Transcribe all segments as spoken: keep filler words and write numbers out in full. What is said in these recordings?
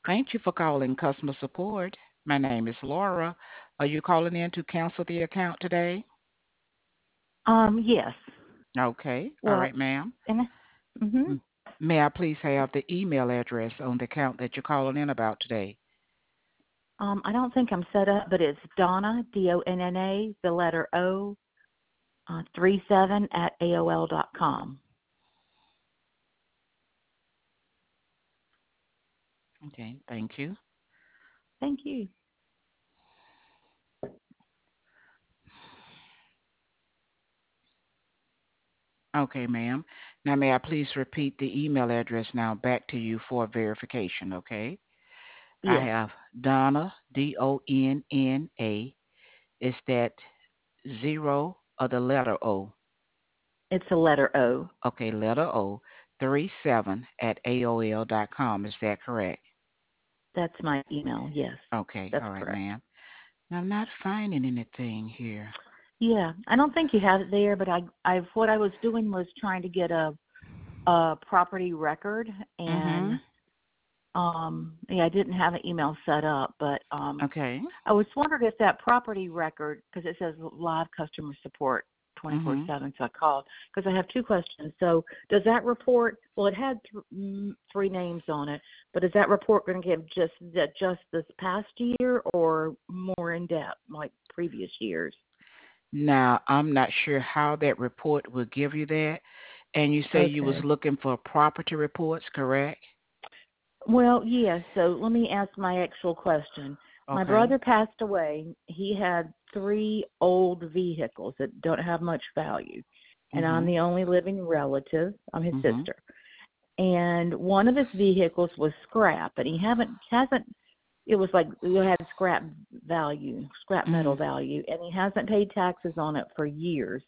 Thank you for calling customer support. My name is Laura. Are you calling in to cancel the account today? Um, yes. Okay. All Well, right, ma'am. and mm-hmm. M- May I please have the email address on the account that you're calling in about today? Um, I don't think I'm set up, but it's Donna D O N N A, the letter O, uh, three seven at A O L dot com. Okay, thank you. Thank you. Okay, ma'am. Now, may I please repeat the email address now back to you for verification, okay? I Yes, have Donna, D O N N A. Is that zero or the letter O? it's a letter O. Okay, letter O, three seven at A O L dot com. Is that correct? That's my email. Yes, Okay, that's all right, correct. ma'am. Now, I'm not finding anything here. Yeah, I don't think you have it there, but I, I, what I was doing was trying to get a, a property record, and Mm-hmm. um, yeah, I didn't have an email set up, but um, Okay. I was wondering if that property record, because it says live customer support twenty-four Mm-hmm. seven, so I called because I have two questions. So does that report, well, it had th- mm, three names on it, but is that report going to give just that just this past year or more in depth, like previous years? Now, I'm not sure how that report will give you that. And you say you was Okay. looking for property reports, correct? Well, yes. So let me ask my actual question. My Okay. brother passed away. He had three old vehicles that don't have much value, and I'm Mm-hmm. the only living relative. I'm his Mm-hmm. sister. And one of his vehicles was scrap, and he haven't hasn't. It was like it had scrap value, scrap Mm-hmm. metal value, and he hasn't paid taxes on it for years.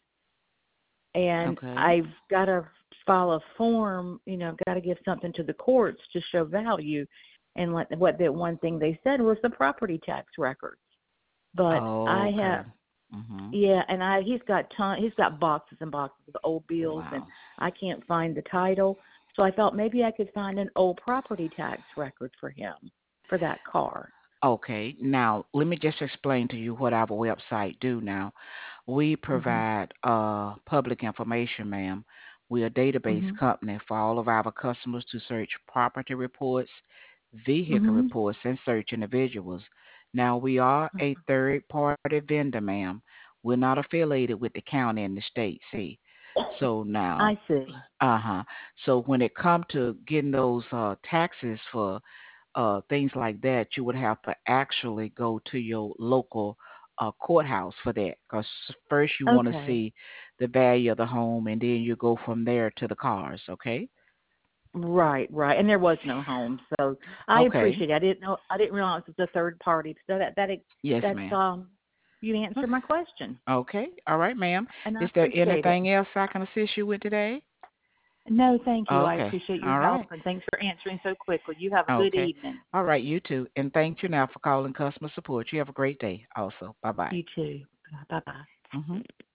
And Okay. I've got to file a form, you know, got to give something to the courts to show value. And what what the one thing they said was the property tax records. But Oh, I okay. have, Mm-hmm. yeah, and I he's got ton he's got boxes and boxes of old bills, and Wow. I can't find the title. So I thought maybe I could find an old property tax record for him for that car. Okay. Now, let me just explain to you what our website do now. We Mhm. provide uh, public information, ma'am. We're a database Mhm. company for all of our customers to search property reports, vehicle Mhm. reports, and search individuals. Now, we are a third party vendor, ma'am. We're not affiliated with the county and the state, see. So now, I see. uh-huh. So when it come to getting those uh, taxes for uh, things like that, you would have to actually go to your local uh, courthouse for that. Because first you want to Okay. see the value of the home, and then you go from there to the cars. Okay. Right, right. And there was no home, so I Okay. appreciate it. I didn't know I didn't realize it was a third party. So that that Yes, that's ma'am. um you answered my question, Okay. All right, ma'am. and I Is there appreciate it. anything else I can assist you with today? No, thank you. I Okay. appreciate your All help, right. and thanks for answering so quickly. You have a good Okay. evening. All right. You too. And thank you now for calling customer support. You have a great day also. Bye bye. You too. Bye bye. Hmm.